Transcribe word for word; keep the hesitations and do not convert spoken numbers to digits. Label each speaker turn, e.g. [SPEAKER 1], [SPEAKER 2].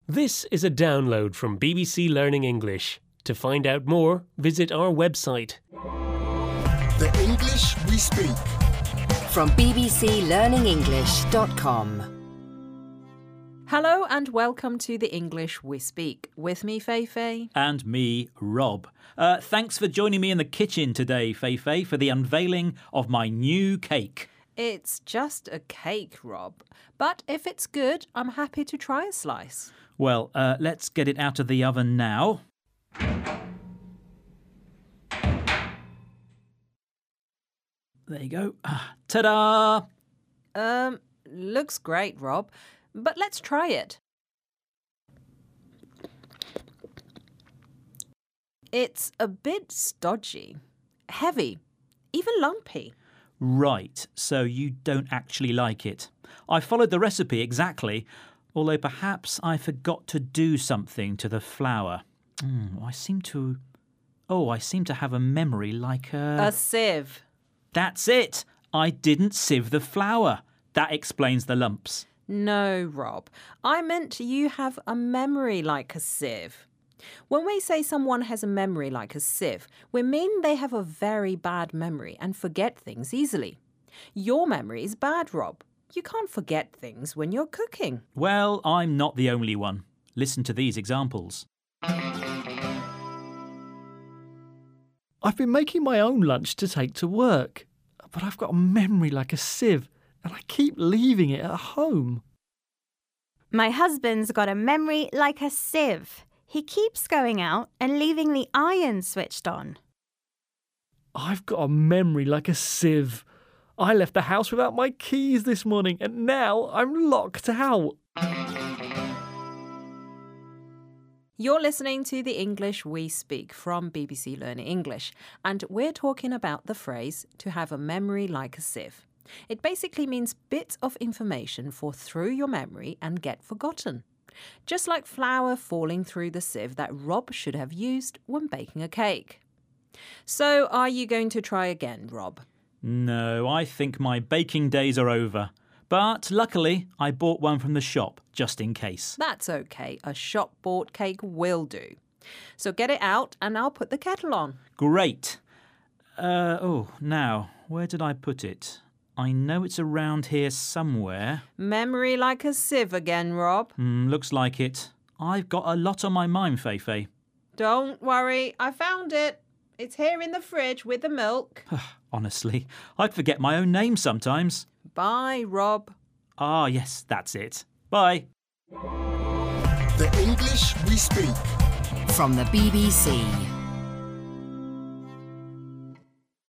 [SPEAKER 1] This is a download from B B C Learning English. To find out more, visit our website.
[SPEAKER 2] The English we speak.
[SPEAKER 3] From b b c learning english dot com.
[SPEAKER 4] Hello and welcome to The English We Speak. With me, Fei-Fei.
[SPEAKER 5] And me, Rob. Uh, thanks for joining me in the kitchen today, Fei-Fei, for the unveiling of my new cake.
[SPEAKER 4] It's just a cake, Rob. But if it's good, I'm happy to try a slice.
[SPEAKER 5] Well, uh, let's get it out of the oven now. There you go. Ah, ta-da!
[SPEAKER 4] Um, looks great, Rob. But let's try it. It's a bit stodgy, heavy, even lumpy.
[SPEAKER 5] Right, so you don't actually like it. I followed the recipe exactly, although perhaps I forgot to do something to the flour. Mm, I seem to... Oh, I seem to have a memory like a...
[SPEAKER 4] A sieve.
[SPEAKER 5] That's it! I didn't sieve the flour. That explains the lumps.
[SPEAKER 4] No, Rob. I meant you have a memory like a sieve. When we say someone has a memory like a sieve, we mean they have a very bad memory and forget things easily. Your memory is bad, Rob. You can't forget things when you're cooking.
[SPEAKER 5] Well, I'm not the only one. Listen to these examples.
[SPEAKER 6] I've been making my own lunch to take to work, but I've got a memory like a sieve, and I keep leaving it at home.
[SPEAKER 7] My husband's got a memory like a sieve. He keeps going out and leaving the iron switched on.
[SPEAKER 6] I've got a memory like a sieve. I left the house without my keys this morning, and now I'm locked out.
[SPEAKER 4] You're listening to The English We Speak from B B C Learning English, and we're talking about the phrase to have a memory like a sieve. It basically means bits of information fall through your memory and get forgotten. Just like flour falling through the sieve that Rob should have used when baking a cake. So, are you going to try again, Rob?
[SPEAKER 5] No, I think my baking days are over. But luckily, I bought one from the shop, just in case.
[SPEAKER 4] That's okay. A shop-bought cake will do. So get it out and I'll put the kettle on.
[SPEAKER 5] Great. Uh, oh, now, where did I put it? I know it's around here somewhere.
[SPEAKER 4] Memory like a sieve again, Rob.
[SPEAKER 5] Mm, looks like it. I've got a lot on my mind, Fei-Fei.
[SPEAKER 4] Don't worry, I found it. It's here in the fridge with the milk.
[SPEAKER 5] Honestly, I'd forget my own name sometimes.
[SPEAKER 4] Bye, Rob.
[SPEAKER 5] Ah, yes, that's it. Bye.
[SPEAKER 2] The English we speak.
[SPEAKER 3] From the B B C.